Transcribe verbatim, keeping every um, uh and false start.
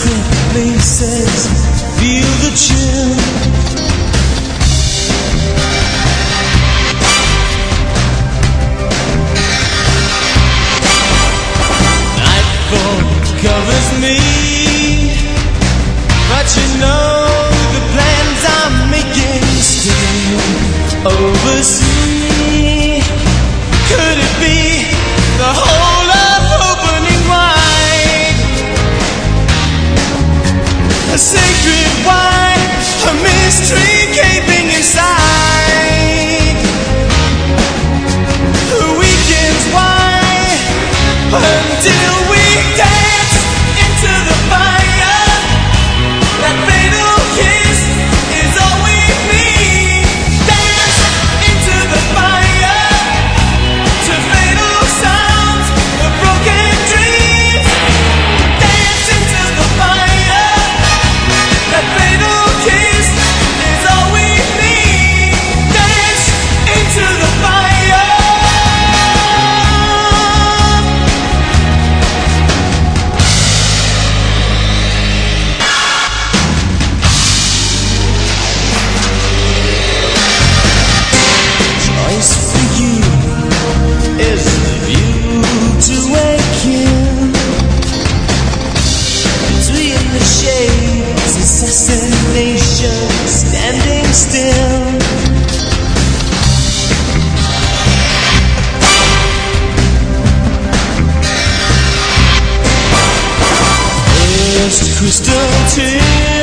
secret places, feel the chill. Nightfall covers me, but you know the plans I'm making still oversee. Could it be the whole of opening wide? A sacred wine, a mystery gaping inside. The weekend's wine until we dance into the fire. That fatal kiss is all we need. Dance into the fire to fatal sounds of broken dreams. Dance into the fire. That fatal kiss is all we need. Dance into the fire. Choice for you is the view to awaken. Between the shades, assassination, standing still. First crystal tear.